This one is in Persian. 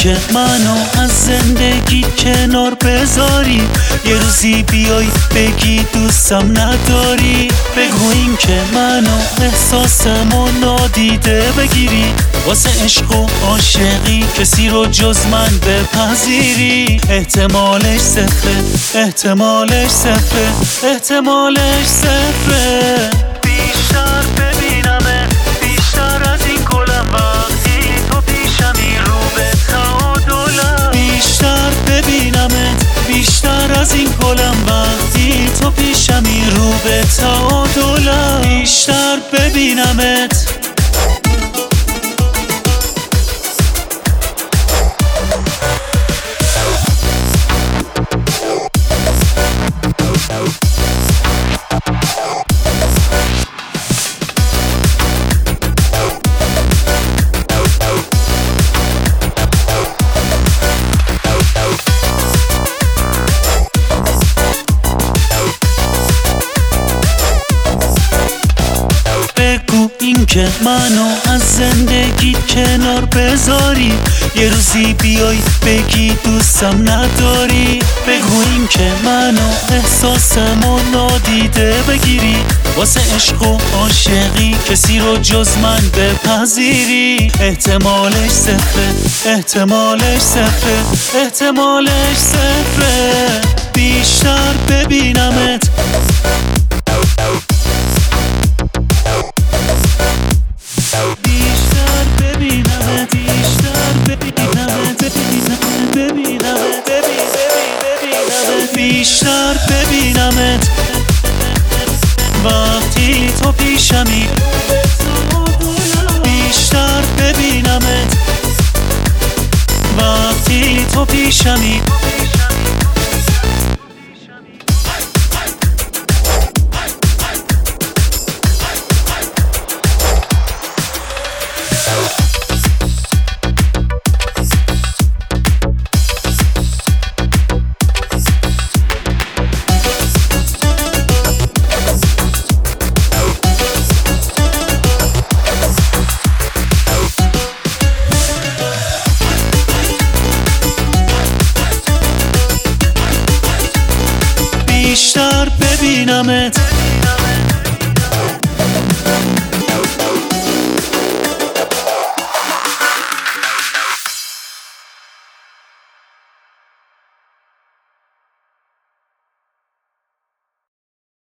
اینکه منو از زندگی کنار بذاری، یه روزی بیای بگی دوستم نداری. بگو اینکه منو احساسمو نادیده بگیری، واسه عشق و عاشقی کسی رو جز من بپذیری. احتمالش صفره، احتمالش صفره، احتمالش صفره. بیشتر ببینمه، بیشتر از این گلم وقتی تو پیشمی رو به تعادلم. بیشتر ببینمت، بیشتر از این گلم وقتی تو پیشمی رو به تعادلم. بیشتر ببینمت. اینکه منو از زندگی کنار بذاری، یه روزی بیای بگی دوستم نداری. بگو اینکه منو احساسمو نادیده بگیری، واسه عشق و عاشقی کسی رو جز من بپذیری. احتمالش صفره، احتمالش صفره، احتمالش صفره. بیشتر ببینمت، بیشتر ببینمت، بیشتر ببینمت، ببینمت، ببینمت، بیشتر ببینمت وقتی تو پیشمی. بیشتر ببینمت وقتی تو پیشمی. بیشتر ببینمت.